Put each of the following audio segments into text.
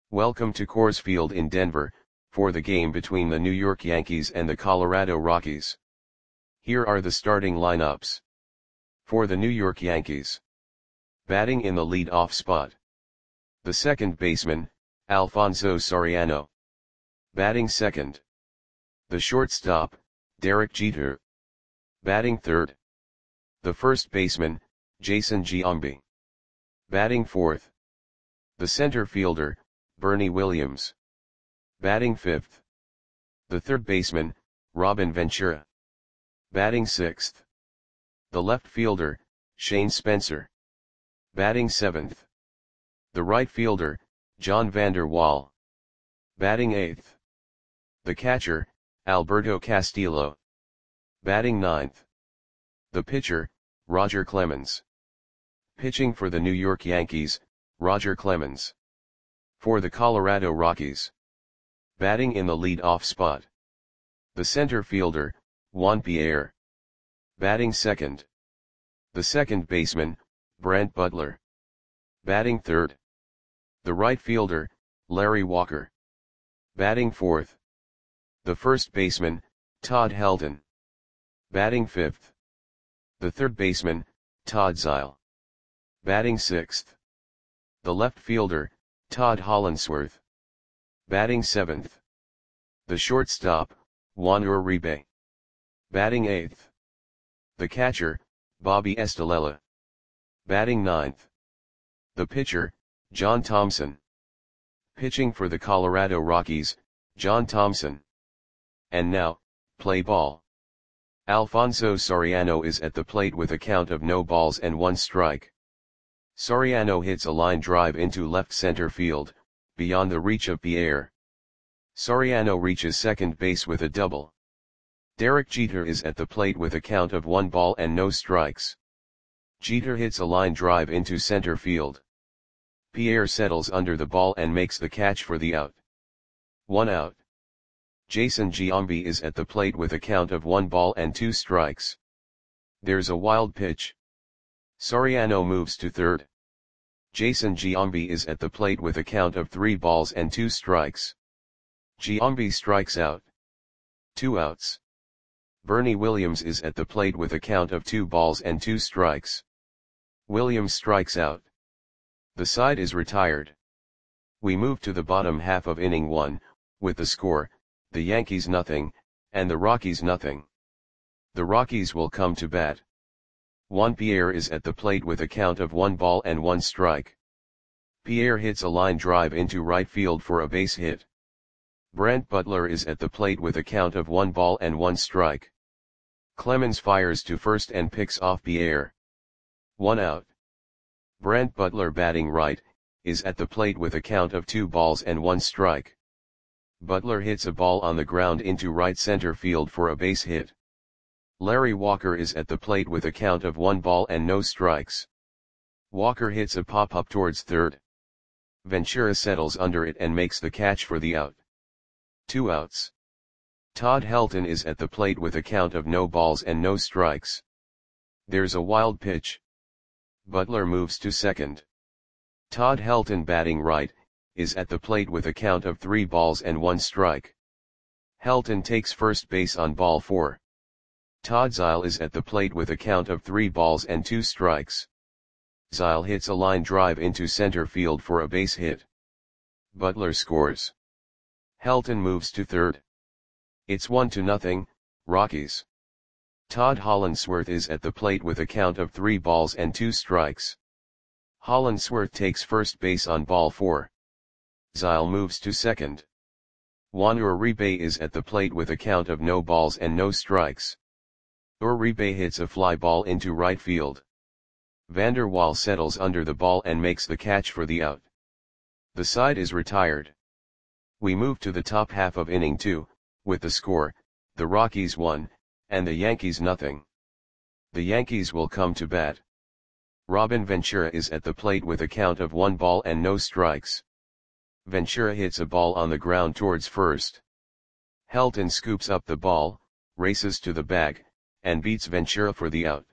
Welcome to Coors Field in Denver, for the game between the New York Yankees and the Colorado Rockies. Here are the starting lineups. For the New York Yankees. Batting in the lead-off spot. The second baseman, Alfonso Soriano. Batting second. The shortstop, Derek Jeter. Batting third. The first baseman, Jason Giambi. Batting fourth. The center fielder, Bernie Williams. Batting fifth. The third baseman, Robin Ventura. Batting sixth. The left fielder, Shane Spencer. Batting seventh. The right fielder, John Vander Wal. Batting eighth. The catcher, Alberto Castillo. Batting ninth. The pitcher, Roger Clemens. Pitching for the New York Yankees, Roger Clemens. For the Colorado Rockies. Batting in the lead-off spot. The center fielder, Juan Pierre. Batting second. The second baseman, Brent Butler. Batting third. The right fielder, Larry Walker. Batting fourth. The first baseman, Todd Helton. Batting fifth. The third baseman, Todd Zeile. Batting sixth. The left fielder, Todd Hollandsworth. Batting seventh. The shortstop, Juan Uribe. Batting eighth. The catcher, Bobby Estalella. Batting ninth. The pitcher, John Thompson. Pitching for the Colorado Rockies, John Thompson. And now, play ball. Alfonso Soriano is at the plate with a count of no balls and one strike. Soriano hits a line drive into left center field, beyond the reach of Pierre. Soriano reaches second base with a double. Derek Jeter is at the plate with a count of 1 ball and no strikes. Jeter hits a line drive into center field. Pierre settles under the ball and makes the catch for the out. 1 out. Jason Giambi is at the plate with a count of 1 ball and 2 strikes. There's a wild pitch. Soriano moves to third. Jason Giambi is at the plate with a count of 3 balls and 2 strikes. Giambi strikes out. 2 outs. Bernie Williams is at the plate with a count of 2 balls and 2 strikes. Williams strikes out. The side is retired. We move to the bottom half of inning 1, with the score, the Yankees nothing, and the Rockies nothing. The Rockies will come to bat. Juan Pierre is at the plate with a count of 1 ball and 1 strike. Pierre hits a line drive into right field for a base hit. Brent Butler is at the plate with a count of 1 ball and 1 strike. Clemens fires to first and picks off Pierre. 1 out. Brent Butler, batting right, is at the plate with a count of 2 balls and 1 strike. Butler hits a ball on the ground into right center field for a base hit. Larry Walker is at the plate with a count of 1 ball and no strikes. Walker hits a pop-up towards third. Ventura settles under it and makes the catch for the out. 2 outs. Todd Helton is at the plate with a count of no balls and no strikes. There's a wild pitch. Butler moves to second. Todd Helton, batting right, is at the plate with a count of 3 balls and 1 strike. Helton takes first base on ball 4. Todd Zeile is at the plate with a count of 3 balls and 2 strikes. Zeile hits a line drive into center field for a base hit. Butler scores. Helton moves to third. It's 1-0, Rockies. Todd Hollandsworth is at the plate with a count of 3 balls and 2 strikes. Hollandsworth takes first base on ball 4. Zeile moves to second. Juan Uribe is at the plate with a count of no balls and no strikes. Uribe hits a fly ball into right field. Vander Wal settles under the ball and makes the catch for the out. The side is retired. We move to the top half of inning 2, with the score, the Rockies 1, and the Yankees nothing. The Yankees will come to bat. Robin Ventura is at the plate with a count of 1 ball and no strikes. Ventura hits a ball on the ground towards first. Helton scoops up the ball, races to the bag, and beats Ventura for the out.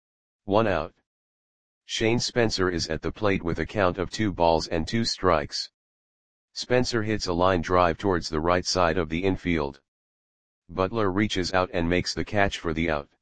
1 out. Shane Spencer is at the plate with a count of 2 balls and 2 strikes. Spencer hits a line drive towards the right side of the infield. Butler reaches out and makes the catch for the out.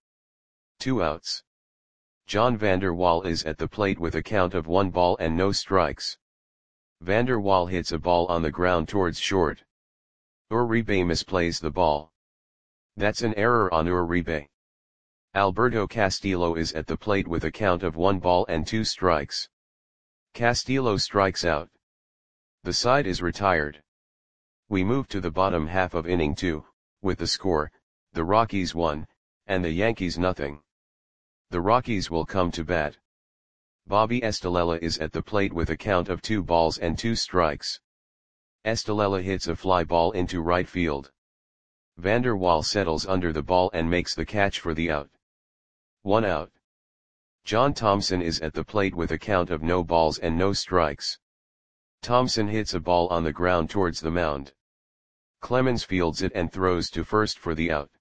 2 outs. John Vander Wal is at the plate with a count of 1 ball and no strikes. Vander Wal hits a ball on the ground towards short. Uribe misplays the ball. That's an error on Uribe. Alberto Castillo is at the plate with a count of 1 ball and 2 strikes. Castillo strikes out. The side is retired. We move to the bottom half of inning 2, with the score, the Rockies 1, and the Yankees nothing. The Rockies will come to bat. Bobby Estalella is at the plate with a count of 2 balls and 2 strikes. Estalella hits a fly ball into right field. Vander Wal settles under the ball and makes the catch for the out. 1 out. John Thompson is at the plate with a count of no balls and no strikes. Thompson hits a ball on the ground towards the mound. Clemens fields it and throws to first for the out.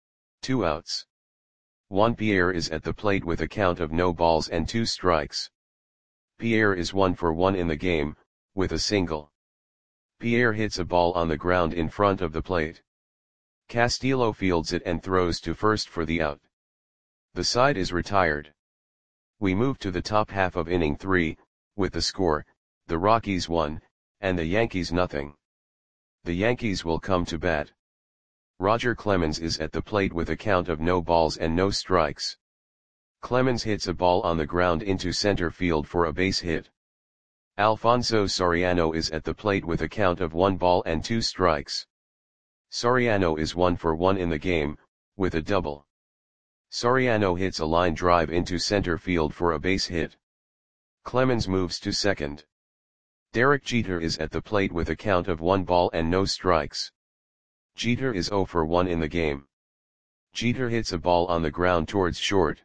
2 outs. Juan Pierre is at the plate with a count of no balls and 2 strikes. Pierre is 1 for 1 in the game, with a single. Pierre hits a ball on the ground in front of the plate. Castillo fields it and throws to first for the out. The side is retired. We move to the top half of inning 3, with the score, the Rockies 1, and the Yankees nothing. The Yankees will come to bat. Roger Clemens is at the plate with a count of no balls and no strikes. Clemens hits a ball on the ground into center field for a base hit. Alfonso Soriano is at the plate with a count of 1 ball and 2 strikes. Soriano is 1 for 1 in the game, with a double. Soriano hits a line drive into center field for a base hit. Clemens moves to second. Derek Jeter is at the plate with a count of 1 ball and no strikes. Jeter is 0 for 1 in the game. Jeter hits a ball on the ground towards short.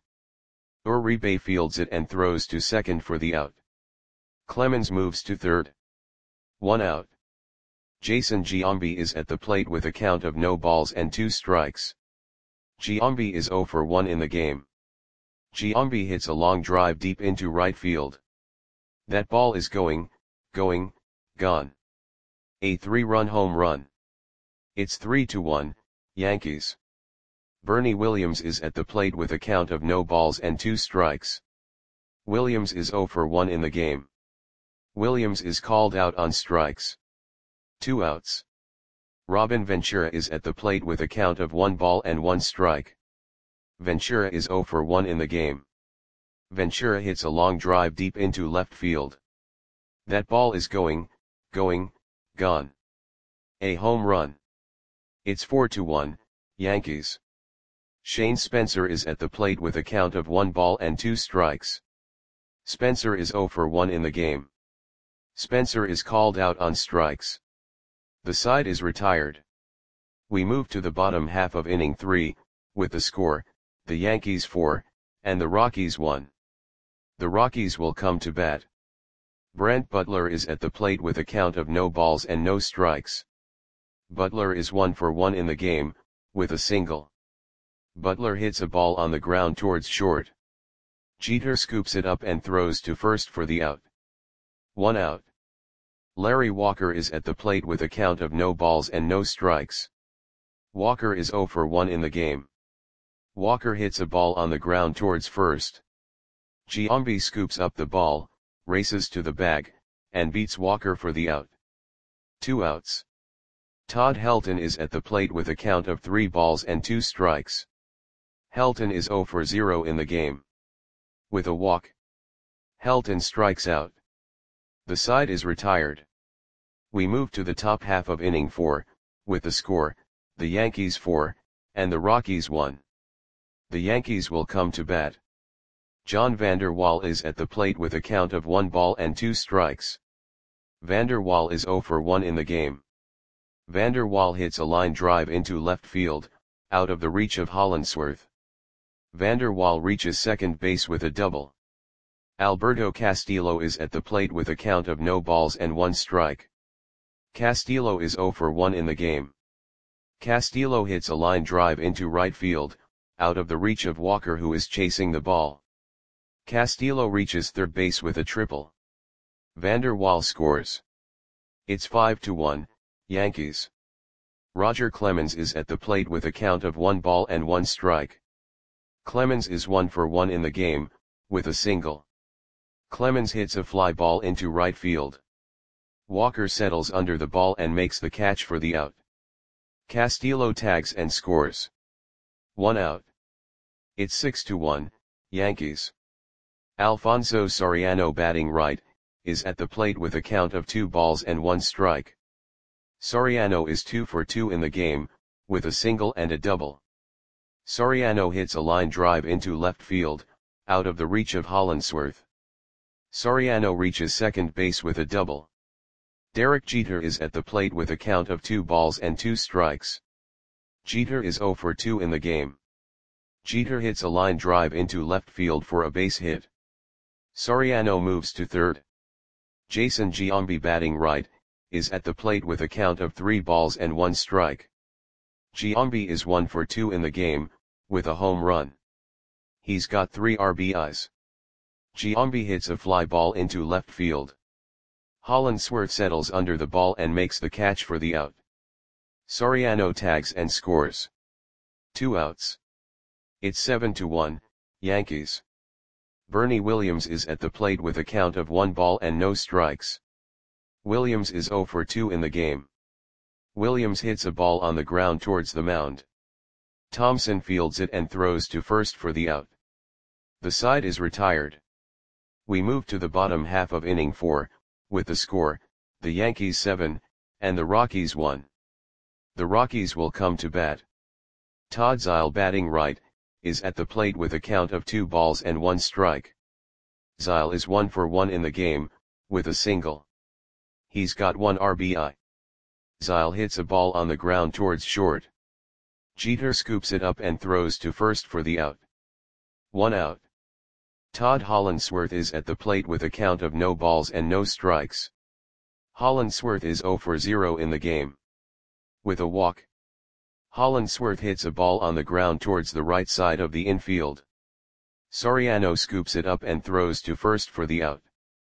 Uribe fields it and throws to second for the out. Clemens moves to third. 1 out. Jason Giambi is at the plate with a count of no balls and 2 strikes. Giambi is 0 for 1 in the game. Giambi hits a long drive deep into right field. That ball is gone. A 3-run home run. It's 3-1, Yankees. Bernie Williams is at the plate with a count of no balls and 2 strikes. Williams is 0 for 1 in the game. Williams is called out on strikes. 2 outs. Robin Ventura is at the plate with a count of 1 ball and 1 strike. Ventura is 0 for 1 in the game. Ventura hits a long drive deep into left field. That ball is gone. A home run. It's 4-1, Yankees. Shane Spencer is at the plate with a count of 1 ball and 2 strikes. Spencer is 0 for 1 in the game. Spencer is called out on strikes. The side is retired. We move to the bottom half of inning 3, with the score, the Yankees 4, and the Rockies 1. The Rockies will come to bat. Brent Butler is at the plate with a count of no balls and no strikes. Butler is 1 for 1 in the game, with a single. Butler hits a ball on the ground towards short. Jeter scoops it up and throws to first for the out. 1 out. Larry Walker is at the plate with a count of no balls and no strikes. Walker is 0 for 1 in the game. Walker hits a ball on the ground towards first. Giambi scoops up the ball, races to the bag, and beats Walker for the out. 2 outs. Todd Helton is at the plate with a count of 3 balls and 2 strikes. Helton is 0 for 0 in the game. With a walk, Helton strikes out. The side is retired. We move to the top half of inning 4, with the score, the Yankees 4, and the Rockies 1. The Yankees will come to bat. John Vander Wal is at the plate with a count of 1 ball and 2 strikes. Vander Wal is 0 for 1 in the game. Vander Wal hits a line drive into left field, out of the reach of Hollandsworth. Vander Wal reaches second base with a double. Alberto Castillo is at the plate with a count of no balls and 1 strike. Castillo is 0 for 1 in the game. Castillo hits a line drive into right field, out of the reach of Walker who is chasing the ball. Castillo reaches third base with a triple. Vander Wal scores. It's 5-1, Yankees. Roger Clemens is at the plate with a count of 1 ball and 1 strike. Clemens is 1 for 1 in the game, with a single. Clemens hits a fly ball into right field. Walker settles under the ball and makes the catch for the out. Castillo tags and scores. 1 out. It's 6-1, Yankees. Alfonso Soriano, batting right, is at the plate with a count of 2 balls and 1 strike. Soriano is 2 for 2 in the game, with a single and a double. Soriano hits a line drive into left field, out of the reach of Hollandsworth. Soriano reaches second base with a double. Derek Jeter is at the plate with a count of 2 balls and 2 strikes. Jeter is 0 for 2 in the game. Jeter hits a line drive into left field for a base hit. Soriano moves to third. Jason Giambi, batting right, is at the plate with a count of 3 balls and 1 strike. Giambi is 1 for 2 in the game, with a home run. He's got 3 RBIs. Giambi hits a fly ball into left field. Hollandsworth settles under the ball and makes the catch for the out. Soriano tags and scores. 2 outs. It's 7-1, Yankees. Bernie Williams is at the plate with a count of 1 ball and no strikes. Williams is 0 for 2 in the game. Williams hits a ball on the ground towards the mound. Thompson fields it and throws to first for the out. The side is retired. We move to the bottom half of inning 4, with the score, the Yankees 7, and the Rockies 1. The Rockies will come to bat. Todd Zeile, batting right, is at the plate with a count of 2 balls and 1 strike. Zeile is 1 for 1 in the game, with a single. He's got 1 RBI. Zeile hits a ball on the ground towards short. Jeter scoops it up and throws to first for the out. 1 out. Todd Hollandsworth is at the plate with a count of no balls and no strikes. Hollandsworth is 0 for 0 in the game. With a walk. Hollandsworth hits a ball on the ground towards the right side of the infield. Soriano scoops it up and throws to first for the out.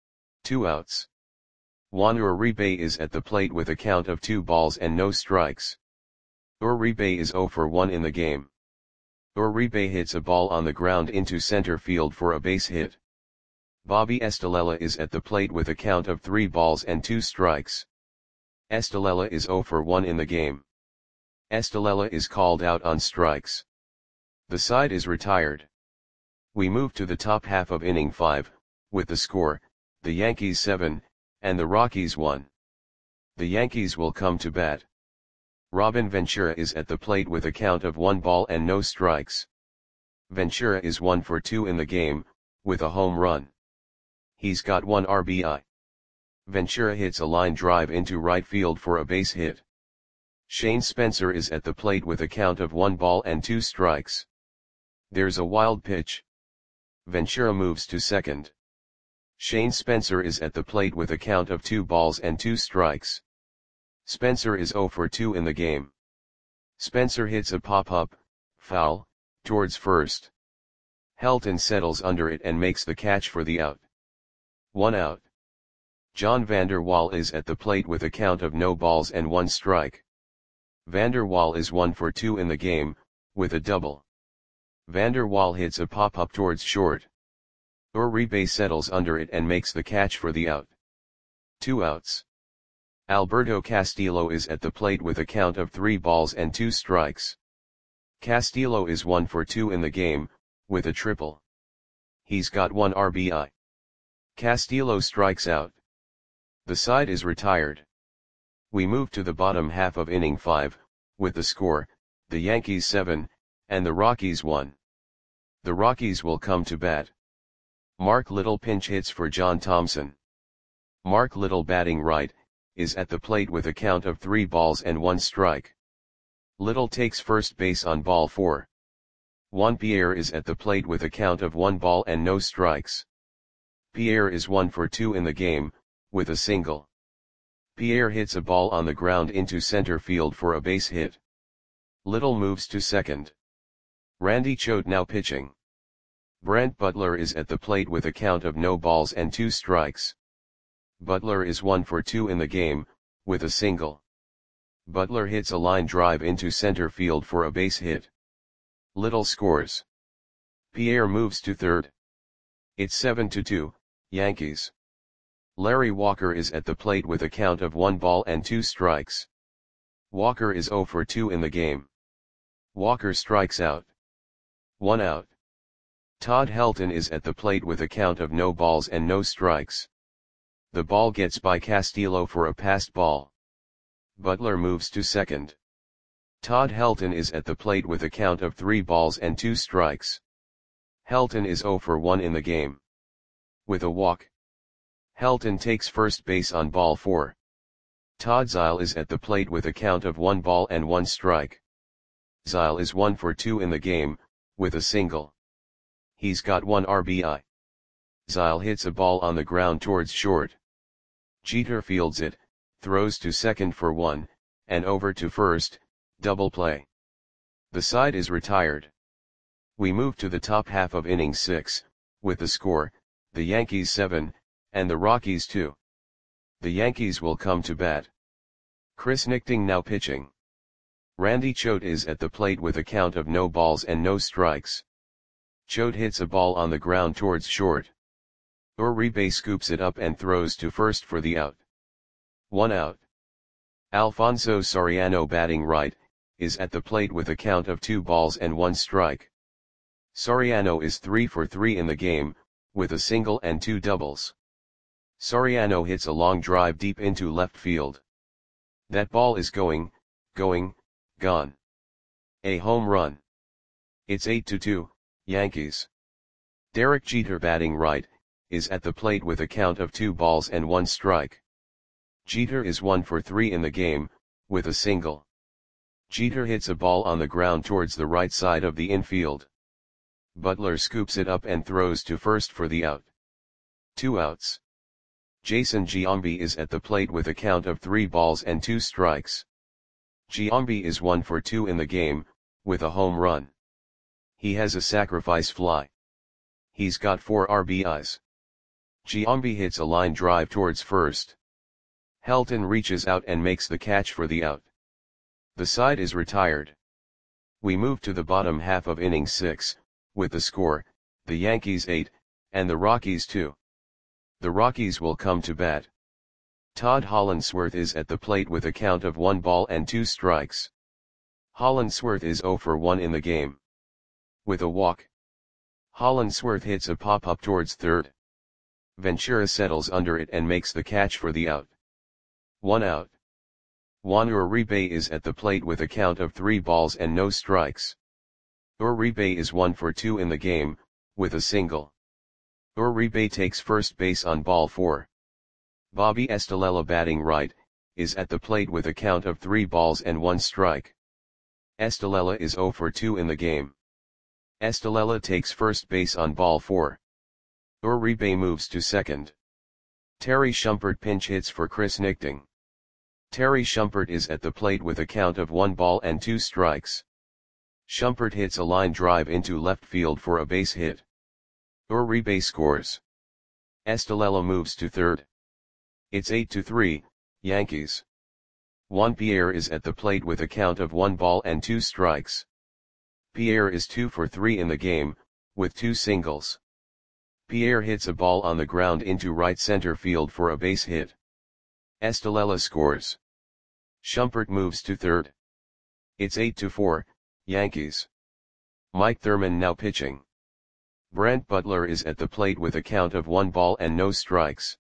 2 outs. Juan Uribe is at the plate with a count of 2 balls and no strikes. Uribe is 0 for 1 in the game. Uribe hits a ball on the ground into center field for a base hit. Bobby Estalella is at the plate with a count of 3 balls and 2 strikes. Estalella is 0 for 1 in the game. Estalella is called out on strikes. The side is retired. We move to the top half of inning 5, with the score, the Yankees 7, and the Rockies 1. The Yankees will come to bat. Robin Ventura is at the plate with a count of 1 ball and no strikes. Ventura is 1 for 2 in the game, with a home run. He's got 1 RBI. Ventura hits a line drive into right field for a base hit. Shane Spencer is at the plate with a count of 1 ball and 2 strikes. There's a wild pitch. Ventura moves to second. Shane Spencer is at the plate with a count of 2 balls and 2 strikes. Spencer is 0 for 2 in the game. Spencer hits a pop-up, foul, towards first. Helton settles under it and makes the catch for the out. 1 out. John Vander Wal is at the plate with a count of no balls and 1 strike. Vander Wal is 1 for 2 in the game, with a double. Vander Wal hits a pop-up towards short. Uribe settles under it and makes the catch for the out. 2 outs. Alberto Castillo is at the plate with a count of 3 balls and 2 strikes. Castillo is 1 for 2 in the game, with a triple. He's got 1 RBI. Castillo strikes out. The side is retired. We move to the bottom half of inning 5, with the score, the Yankees 7, and the Rockies 1. The Rockies will come to bat. Mark Little pinch hits for John Thompson. Mark Little, batting right, is at the plate with a count of 3 balls and 1 strike. Little takes first base on ball 4. Juan Pierre is at the plate with a count of 1 ball and no strikes. Pierre is 1 for 2 in the game, with a single. Pierre hits a ball on the ground into center field for a base hit. Little moves to second. Randy Choate now pitching. Brent Butler is at the plate with a count of no balls and 2 strikes. Butler is 1 for 2 in the game, with a single. Butler hits a line drive into center field for a base hit. Little scores. Pierre moves to third. It's 7-2, Yankees. Larry Walker is at the plate with a count of 1 ball and 2 strikes. Walker is 0 for 2 in the game. Walker strikes out. 1 out. Todd Helton is at the plate with a count of no balls and no strikes. The ball gets by Castillo for a passed ball. Butler moves to second. Todd Helton is at the plate with a count of 3 balls and 2 strikes. Helton is 0 for 1 in the game. With a walk. Helton takes first base on ball 4. Todd Zeile is at the plate with a count of 1 ball and 1 strike. Zeile is 1 for 2 in the game, with a single. He's got 1 RBI. Zeile hits a ball on the ground towards short. Jeter fields it, throws to second for 1, and over to first, double play. The side is retired. We move to the top half of inning 6, with the score, the Yankees 7, and the Rockies 2. The Yankees will come to bat. Chris Nichting now pitching. Randy Choate is at the plate with a count of no balls and no strikes. Choate hits a ball on the ground towards short. Uribe scoops it up and throws to first for the out. 1 out. Alfonso Soriano batting right, is at the plate with a count of 2 balls and 1 strike. Soriano is 3 for 3 in the game, with a single and 2 doubles. Soriano hits a long drive deep into left field. That ball is going, gone. A home run. It's 8-2, Yankees. Derek Jeter batting right, is at the plate with a count of 2 balls and 1 strike. Jeter is 1 for 3 in the game, with a single. Jeter hits a ball on the ground towards the right side of the infield. Butler scoops it up and throws to first for the out. 2 outs. Jason Giambi is at the plate with a count of 3 balls and 2 strikes. Giambi is 1 for 2 in the game, with a home run. He has a sacrifice fly. He's got 4 RBIs. Giambi hits a line drive towards first. Helton reaches out and makes the catch for the out. The side is retired. We move to the bottom half of inning 6, with the score, the Yankees 8, and the Rockies 2. The Rockies will come to bat. Todd Hollandsworth is at the plate with a count of 1 ball and 2 strikes. Hollandsworth is 0 for 1 in the game. With a walk. Hollandsworth hits a pop-up towards third. Ventura settles under it and makes the catch for the out. 1 out. Juan Uribe is at the plate with a count of 3 balls and no strikes. Uribe is 1 for 2 in the game, with a single. Uribe takes first base on ball 4. Bobby Estalella batting right, is at the plate with a count of 3 balls and 1 strike. Estalella is 0 for 2 in the game. Estalella takes first base on ball 4. Uribe moves to second. Terry Shumpert pinch hits for Chris Nichting. Terry Shumpert is at the plate with a count of 1 ball and 2 strikes. Shumpert hits a line drive into left field for a base hit. Uribe scores. Estalella moves to third. It's 8-3, Yankees. Juan Pierre is at the plate with a count of 1 ball and 2 strikes. Pierre is 2 for 3 in the game, with 2 singles. Pierre hits a ball on the ground into right center field for a base hit. Estalella scores. Shumpert moves to third. It's 8-4, Yankees. Mike Thurman now pitching. Brent Butler is at the plate with a count of 1 ball and no strikes.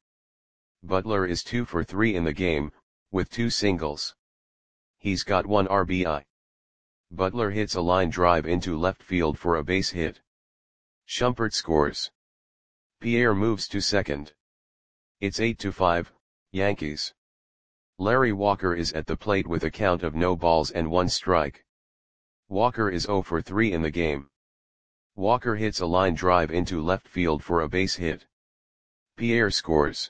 Butler is 2 for 3 in the game, with 2 singles. He's got 1 RBI. Butler hits a line drive into left field for a base hit. Shumpert scores. Pierre moves to second. It's 8-5, Yankees. Larry Walker is at the plate with a count of no balls and 1 strike. Walker is 0 for 3 in the game. Walker hits a line drive into left field for a base hit. Pierre scores.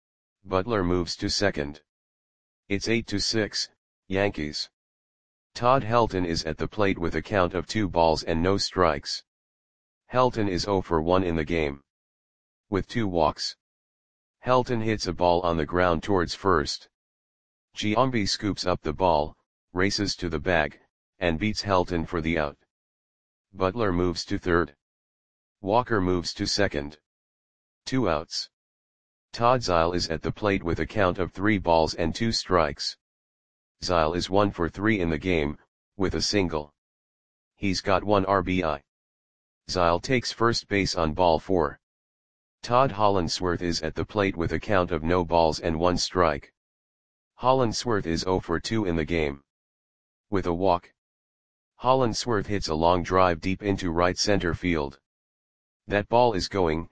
Butler moves to second. It's 8-6, Yankees. Todd Helton is at the plate with a count of 2 balls and no strikes. Helton is 0 for 1 in the game. With 2 walks. Helton hits a ball on the ground towards first. Giambi scoops up the ball, races to the bag, and beats Helton for the out. Butler moves to third. Walker moves to second. 2 outs. Todd Zeile is at the plate with a count of 3 balls and 2 strikes. Zeile is 1 for 3 in the game, with a single. He's got 1 RBI. Zeile takes first base on ball 4. Todd Hollandsworth is at the plate with a count of no balls and 1 strike. Hollandsworth is 0 for 2 in the game. With a walk. Hollandsworth hits a long drive deep into right center field. That ball is gone.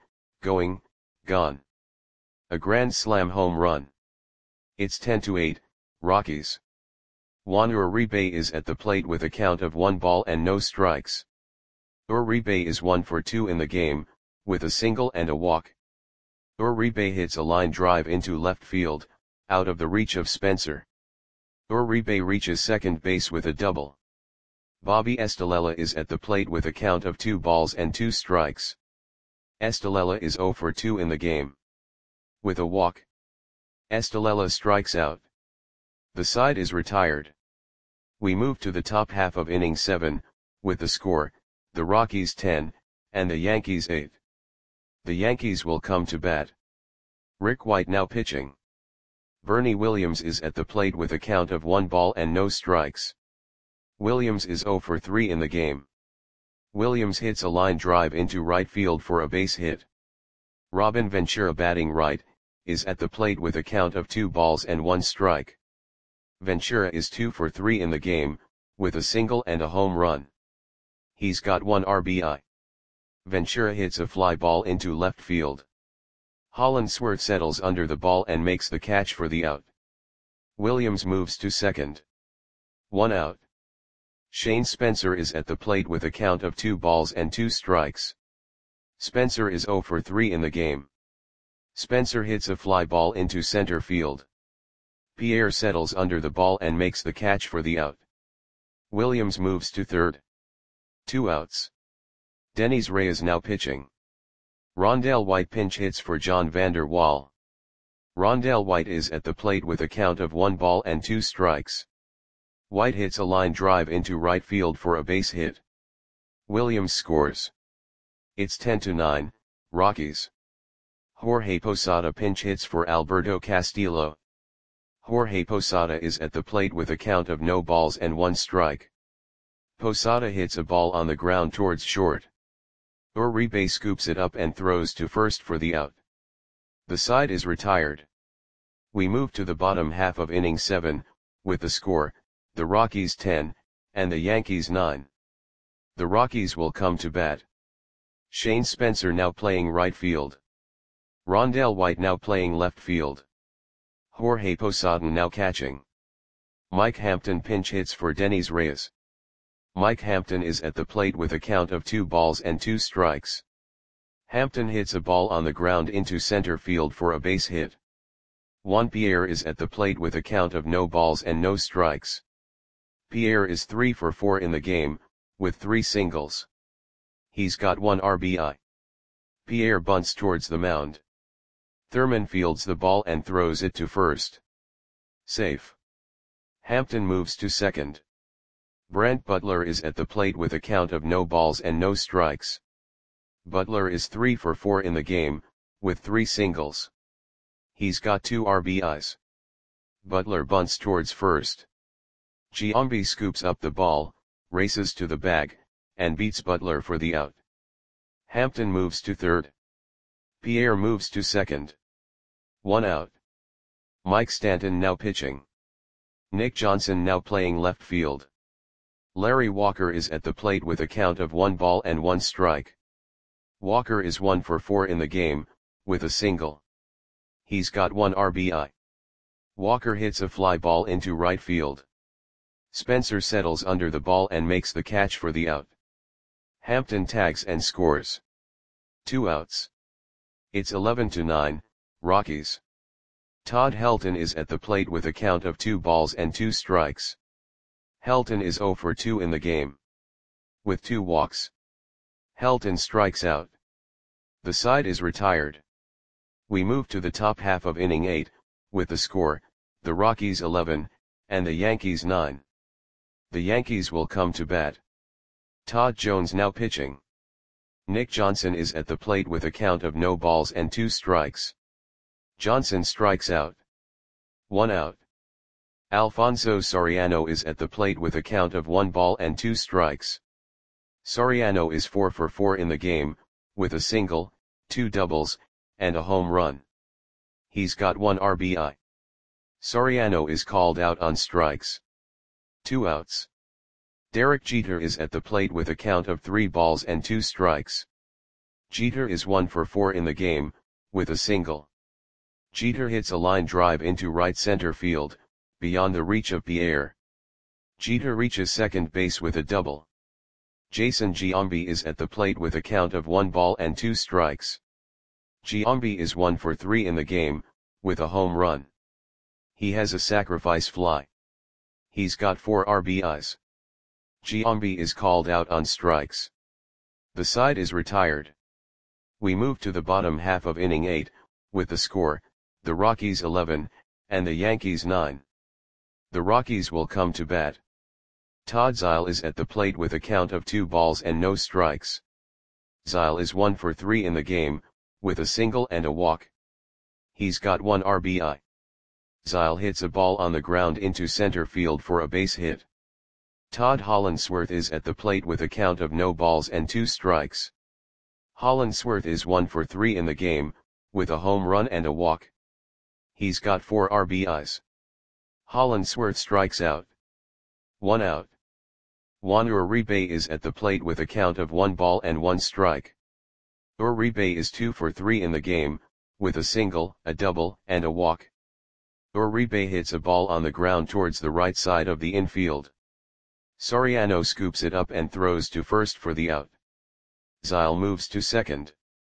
A grand slam home run. It's 10-8, Rockies. Juan Uribe is at the plate with a count of 1 ball and no strikes. Uribe is 1 for 2 in the game, with a single and a walk. Uribe hits a line drive into left field, out of the reach of Spencer. Uribe reaches second base with a double. Bobby Estalella is at the plate with a count of 2 balls and 2 strikes. Estalella is 0 for 2 in the game. With a walk. Estalella strikes out. The side is retired. We move to the top half of inning 7, with the score, the Rockies 10, and the Yankees 8. The Yankees will come to bat. Rick White now pitching. Bernie Williams is at the plate with a count of 1 ball and no strikes. Williams is 0 for 3 in the game. Williams hits a line drive into right field for a base hit. Robin Ventura, batting right, is at the plate with a count of 2 balls and 1 strike. Ventura is 2 for 3 in the game, with a single and a home run. He's got 1 RBI. Ventura hits a fly ball into left field. Hollandsworth settles under the ball and makes the catch for the out. Williams moves to second. 1 out. Shane Spencer is at the plate with a count of 2 balls and 2 strikes. Spencer is 0 for 3 in the game. Spencer hits a fly ball into center field. Pierre settles under the ball and makes the catch for the out. Williams moves to third. 2 outs. Denys Reyes now pitching. Rondell White pinch hits for John Vander Wal. Rondell White is at the plate with a count of 1 ball and 2 strikes. White hits a line drive into right field for a base hit. Williams scores. It's 10-9, Rockies. Jorge Posada pinch hits for Alberto Castillo. Jorge Posada is at the plate with a count of no balls and 1 strike. Posada hits a ball on the ground towards short. Uribe scoops it up and throws to first for the out. The side is retired. We move to the bottom half of inning 7, with the score, the Rockies 10, and the Yankees 9. The Rockies will come to bat. Shane Spencer now playing right field. Rondell White now playing left field. Jorge Posada now catching. Mike Hampton pinch hits for Denys Reyes. Mike Hampton is at the plate with a count of 2 balls and 2 strikes. Hampton hits a ball on the ground into center field for a base hit. Juan Pierre is at the plate with a count of no balls and no strikes. Pierre is 3 for 4 in the game, with 3 singles. He's got 1 RBI. Pierre bunts towards the mound. Thurman fields the ball and throws it to first. Safe. Hampton moves to second. Brent Butler is at the plate with a count of no balls and no strikes. Butler is 3 for 4 in the game, with 3 singles. He's got 2 RBIs. Butler bunts towards first. Giambi scoops up the ball, races to the bag, and beats Butler for the out. Hampton moves to third. Pierre moves to second. 1 out. Mike Stanton now pitching. Nick Johnson now playing left field. Larry Walker is at the plate with a count of 1 ball and 1 strike. Walker is 1 for 4 in the game, with a single. He's got 1 RBI. Walker hits a fly ball into right field. Spencer settles under the ball and makes the catch for the out. Hampton tags and scores. 2 outs. It's 11-9, Rockies. Todd Helton is at the plate with a count of 2 balls and 2 strikes. Helton is 0 for 2 in the game. With 2 walks. Helton strikes out. The side is retired. We move to the top half of inning 8, with the score, the Rockies 11, and the Yankees 9. The Yankees will come to bat. Todd Jones now pitching. Nick Johnson is at the plate with a count of no balls and 2 strikes. Johnson strikes out. 1 out. Alfonso Soriano is at the plate with a count of 1 ball and 2 strikes. Soriano is 4 for 4 in the game, with a single, 2 doubles, and a home run. He's got 1 RBI. Soriano is called out on strikes. 2 outs. Derek Jeter is at the plate with a count of 3 balls and 2 strikes. Jeter is 1 for 4 in the game, with a single. Jeter hits a line drive into right center field, beyond the reach of Pierre. Jeter reaches second base with a double. Jason Giambi is at the plate with a count of 1 ball and 2 strikes. Giambi is 1 for 3 in the game, with a home run. He has a sacrifice fly. He's got 4 RBIs. Giambi is called out on strikes. The side is retired. We move to the bottom half of inning 8, with the score, the Rockies 11, and the Yankees 9. The Rockies will come to bat. Todd Zeile is at the plate with a count of 2 balls and no strikes. Zeile is 1 for 3 in the game, with a single and a walk. He's got 1 RBI. Zeile hits a ball on the ground into center field for a base hit. Todd Hollandsworth is at the plate with a count of no balls and 2 strikes. Hollandsworth is 1 for 3 in the game, with a home run and a walk. He's got 4 RBIs. Hollandsworth strikes out. 1 out. Juan Uribe is at the plate with a count of 1 ball and 1 strike. Uribe is 2 for 3 in the game, with a single, a double, and a walk. Uribe hits a ball on the ground towards the right side of the infield. Soriano scoops it up and throws to first for the out. Zeile moves to second.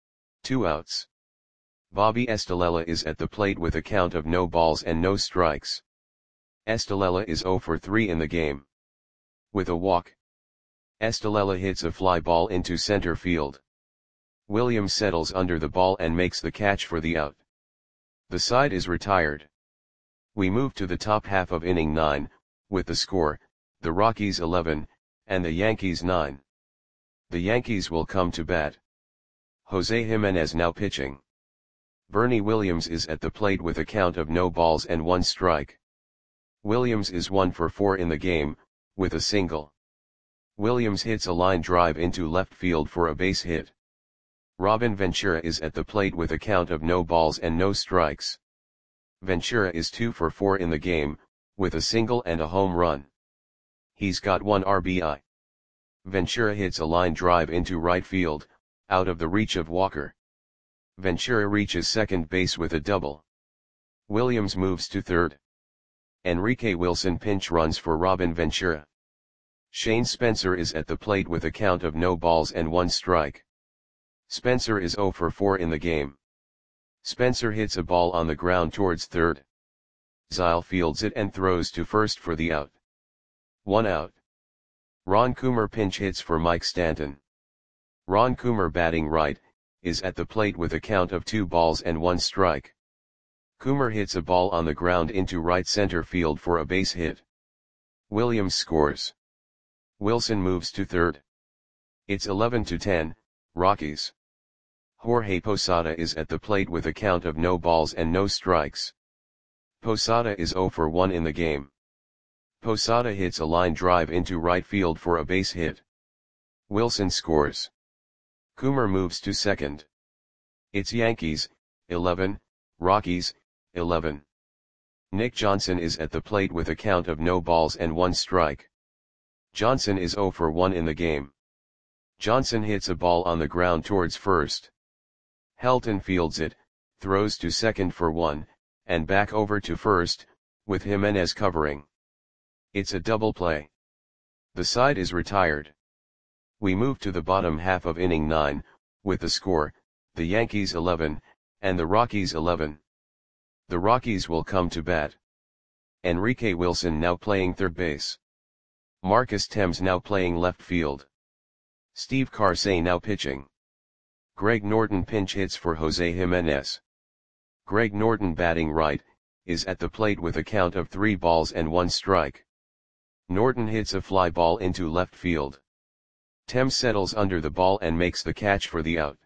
2 outs. Bobby Estalella is at the plate with a count of no balls and no strikes. Estalella is 0 for 3 in the game. With a walk. Estalella hits a fly ball into center field. Williams settles under the ball and makes the catch for the out. The side is retired. We move to the top half of inning 9, with the score, the Rockies 11, and the Yankees 9. The Yankees will come to bat. Jose Jimenez now pitching. Bernie Williams is at the plate with a count of no balls and 1 strike. Williams is 1 for 4 in the game, with a single. Williams hits a line drive into left field for a base hit. Robin Ventura is at the plate with a count of no balls and no strikes. Ventura is 2 for 4 in the game, with a single and a home run. He's got 1 RBI. Ventura hits a line drive into right field, out of the reach of Walker. Ventura reaches second base with a double. Williams moves to third. Enrique Wilson pinch runs for Robin Ventura. Shane Spencer is at the plate with a count of no balls and 1 strike. Spencer is 0 for 4 in the game. Spencer hits a ball on the ground towards third. Zeile fields it and throws to first for the out. 1 out. Ron Coomer pinch hits for Mike Stanton. Ron Coomer batting right, is at the plate with a count of 2 balls and 1 strike. Coomer hits a ball on the ground into right center field for a base hit. Williams scores. Wilson moves to third. It's 11-10, Rockies. Jorge Posada is at the plate with a count of no balls and no strikes. Posada is 0 for 1 in the game. Posada hits a line drive into right field for a base hit. Wilson scores. Coomer moves to second. It's Yankees, 11, Rockies, 11. Nick Johnson is at the plate with a count of no balls and 1 strike. Johnson is 0 for 1 in the game. Johnson hits a ball on the ground towards first. Helton fields it, throws to second for 1, and back over to first, with Jimenez covering. It's a double play. The side is retired. We move to the bottom half of inning 9, with the score, the Yankees 11, and the Rockies 11. The Rockies will come to bat. Enrique Wilson now playing third base. Marcus Thames now playing left field. Steve Carsey now pitching. Greg Norton pinch hits for Jose Jimenez. Greg Norton batting right, is at the plate with a count of 3 balls and 1 strike. Norton hits a fly ball into left field. Thames settles under the ball and makes the catch for the out.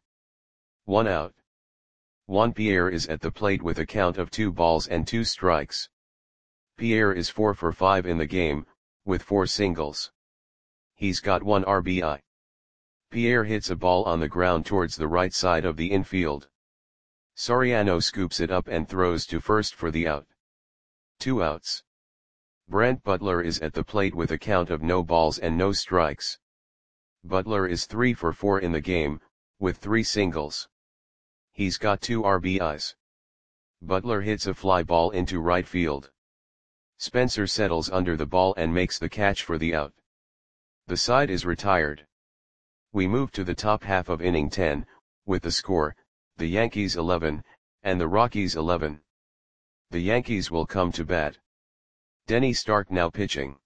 1 out. Juan Pierre is at the plate with a count of 2 balls and 2 strikes. Pierre is 4 for 5 in the game, with 4 singles. He's got 1 RBI. Pierre hits a ball on the ground towards the right side of the infield. Soriano scoops it up and throws to first for the out. 2 outs. Brent Butler is at the plate with a count of no balls and no strikes. Butler is 3 for 4 in the game, with 3 singles. He's got 2 RBIs. Butler hits a fly ball into right field. Spencer settles under the ball and makes the catch for the out. The side is retired. We move to the top half of inning 10, with the score, the Yankees 11, and the Rockies 11. The Yankees will come to bat. Denny Stark now pitching.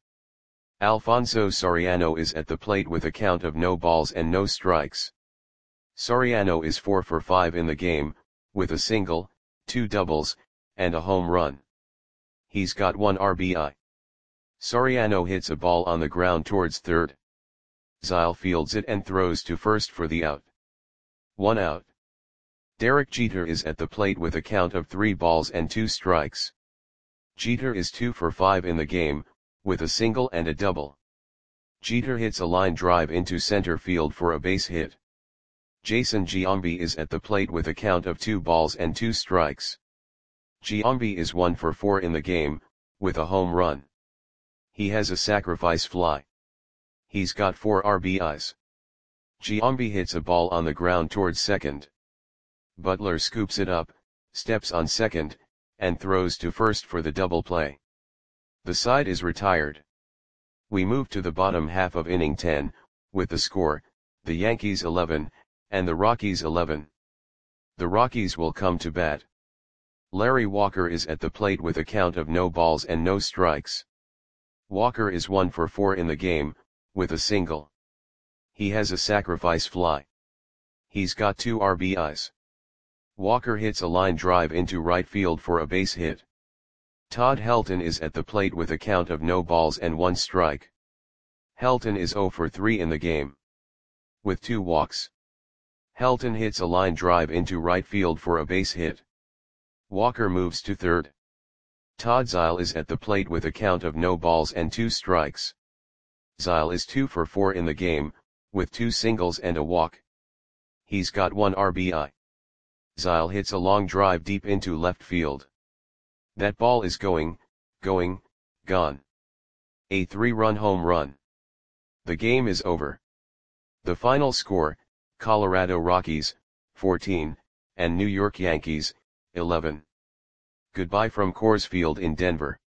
Alfonso Soriano is at the plate with a count of no balls and no strikes. Soriano is 4 for 5 in the game, with a single, 2 doubles, and a home run. He's got 1 RBI. Soriano hits a ball on the ground towards third. Zyle fields it and throws to first for the out. 1 out. Derek Jeter is at the plate with a count of 3 balls and 2 strikes. Jeter is 2 for 5 in the game, with a single and a double. Jeter hits a line drive into center field for a base hit. Jason Giambi is at the plate with a count of 2 balls and 2 strikes. Giambi is 1 for 4 in the game, with a home run. He has a sacrifice fly. He's got 4 RBIs. Giambi hits a ball on the ground towards second. Butler scoops it up, steps on second, and throws to first for the double play. The side is retired. We move to the bottom half of inning 10, with the score, the Yankees 11, and the Rockies 11. The Rockies will come to bat. Larry Walker is at the plate with a count of no balls and no strikes. Walker is 1 for 4 in the game, with a single. He has a sacrifice fly. He's got 2 RBIs. Walker hits a line drive into right field for a base hit. Todd Helton is at the plate with a count of no balls and 1 strike. Helton is 0 for 3 in the game, with 2 walks. Helton hits a line drive into right field for a base hit. Walker moves to third. Todd Zyle is at the plate with a count of no balls and 2 strikes. Zyle is 2 for 4 in the game, with 2 singles and a walk. He's got 1 RBI. Zyle hits a long drive deep into left field. That ball is gone. A 3-run home run. The game is over. The final score, Colorado Rockies, 14, and New York Yankees, 11. Goodbye from Coors Field in Denver.